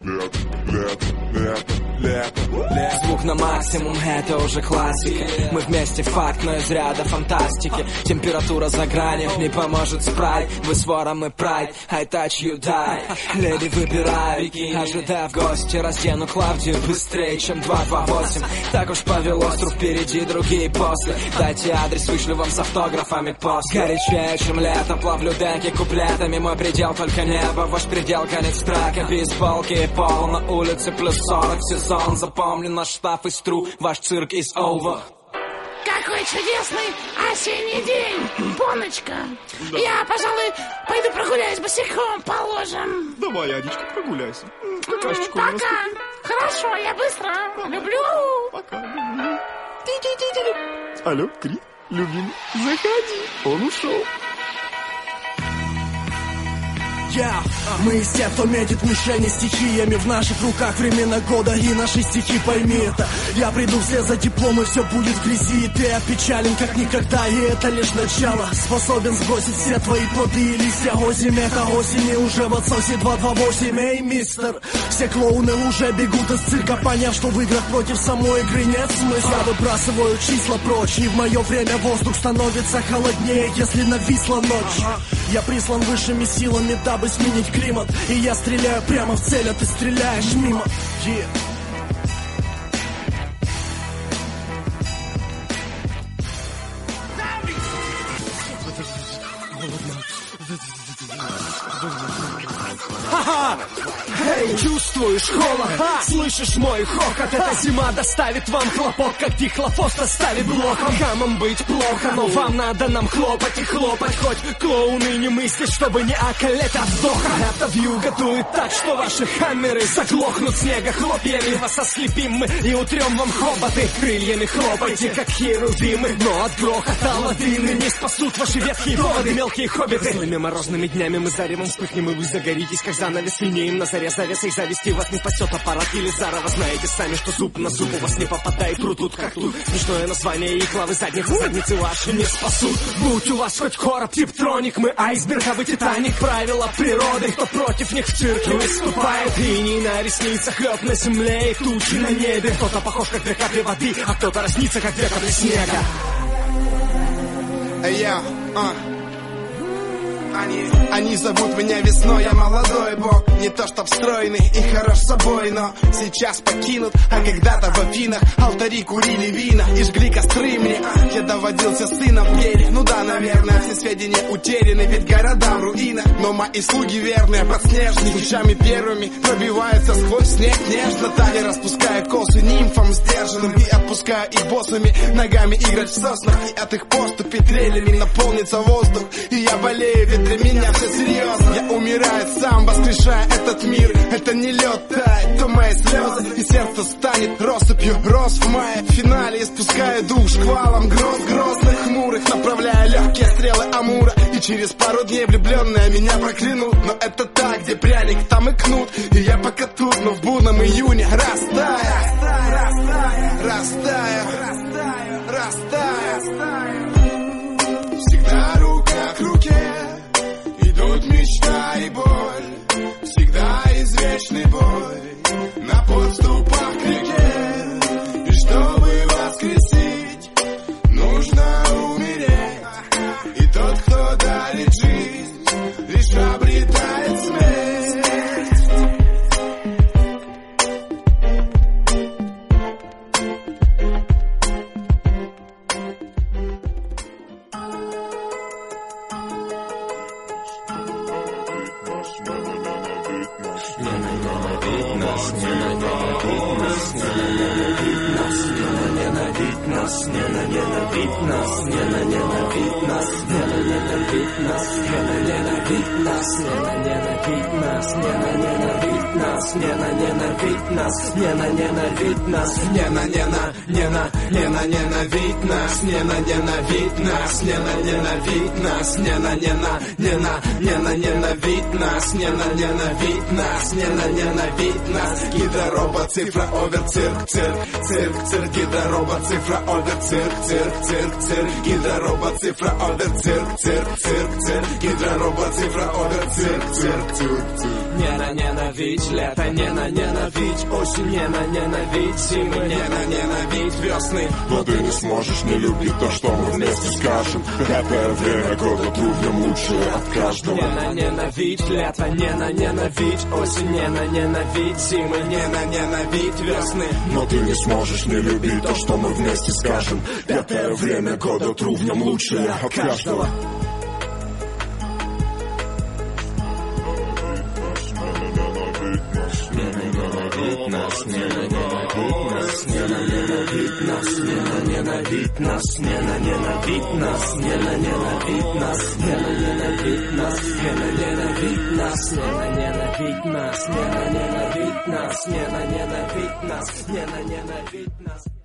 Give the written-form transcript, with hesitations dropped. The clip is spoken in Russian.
Звук на максимум, это уже классика. Мы вместе факт, но из ряда фантастики. Температура за гранью, не поможет спрайт. Вы с вором и прайд, I touch you die. Леди, выбирай, ожидая в гости. Раздену Клавдию быстрее, чем 228. Так уж повелось, труп впереди, другие после. Дайте адрес, вышлю вам с автографами пост. Горячее, чем лето, плавлю деньги куплетами. Мой предел только небо, ваш предел конец трака. Бейсболки и пол на улице плюс 40 сезон. Запомню наш штаф из тру, ваш цирк is over. Какой чудесный осенний день, Боночка. Да. Я, пожалуй, пойду прогуляюсь босиком по лужам. Давай, Адечка, прогуляйся. Пока. Хорошо, я быстро. Люблю. Пока. Алло, Кри, любимый, заходи. Он ушел. Мы из тех, кто метит мишени стихиями. В наших руках времена года и наши стихи, пойми это. Я приду вслед за теплом, и все будет в грязи. И ты опечален как никогда, и это лишь начало. Способен сбросить все твои плоды и листья. Осень, это осень, и уже в отсосе 228. Эй, мистер, все клоуны уже бегут из цирка, поняв, что в играх против самой игры нет смысла. Я выбрасываю числа прочь, и в мое время воздух становится холоднее, если нависла ночь. Я прислан высшими силами, дабы сменить климат. И я стреляю прямо в цель, а ты стреляешь мимо. Эй, чувствуешь холод? Слышишь мой хохот? Эта зима доставит вам хлопок, как дихлофос доставит блоком. Хамом быть плохо, но вам надо нам хлопать и хлопать. Хоть клоуны не мыслят, чтобы не околеть от вдоха. Это вьюга дует так, что ваши хаммеры заглохнут снега хлопьями. Вас ослепим мы и утрем вам хоботы. Крыльями хлопайте, как херувимы. Но от грохота лавины не спасут ваши ветхие доводы, мелкие хоббиты. Злыми морозными днями мы заревом вспыхнем, и вы загоритесь, как занавес. Синеем на заре завесой завести вас не спасет аппарат или Зарова. Знаете сами, что зуб на зуб у вас не попадает. Тут как тут. Смешное название, и клавы задницы ваши не спасут. Будь у вас хоть короб, типтроник, мы айсберг, а вы Титаник. Правила природы, кто против них в цирке выступает. Иней на ресницах, лед на земле и тучи на небе. Кто-то похож, как 2 капли воды, а кто-то разнится, как 2 капли снега. Они зовут меня весной, я молодой бог. Не то чтоб стройный и хорош собой, но сейчас покинут. А когда-то в Афинах алтари курили вина и жгли костры мне. Я доводился сыном в деле. Ну да, наверное, все сведения утеряны, ведь города в руинах. Но мои слуги верные, подснежные, лучами первыми пробиваются сквозь снег нежно. Так я распускаю косы нимфам сдержанным и отпускаю их боссами ногами играть в соснах. И от их поступи трелями наполнится воздух. И я болею, ведь для меня все серьезно. Я умираю сам, воскрешая этот мир. Это не лед тает, то мои слезы. И сердце станет россыпью роз в мае. В финале испускаю дух шквалом гроз грозных хмурых, направляя легкие стрелы Амура. И через пару дней влюбленные меня проклянут. Но это так, где пряник, там и кнут. И я пока тут, но в бурном июне растаю. Всегда рука к руке идут мечта и боль. Всегда извечный бой на подступах к реке. И чтобы воскресить, нужно умереть. И тот, кто дарит жизнь, лишь обретает смерть. Гидроробот, цифра, овер, цирк, гидроробот, цифра, овер, цирк, гидроробот, цифра, овер, цирк, гидроробот, цифра, овер, цирк. Ненавидь лето, ненавидь осень, ненавидь зимы, ненавидь весны. Но ты не сможешь не любить то, что мы вместе скажем. Это время года трудным лучшее от каждого. Ненавидь лето, ненавидь осень, ненавидь зимы, ненавидь весны. Но ты не сможешь не любить то, что мы вместе скажем. Это время года тру в нем лучшее от каждого. Ненавидь нас, ненавидь нас, ненавидь нас, ненавидь нас, ненавидь нас, ненавидь нас, ненавидь нас, ненавидь нас, ненавидь нас, ненавидь нас, ненавидь нас.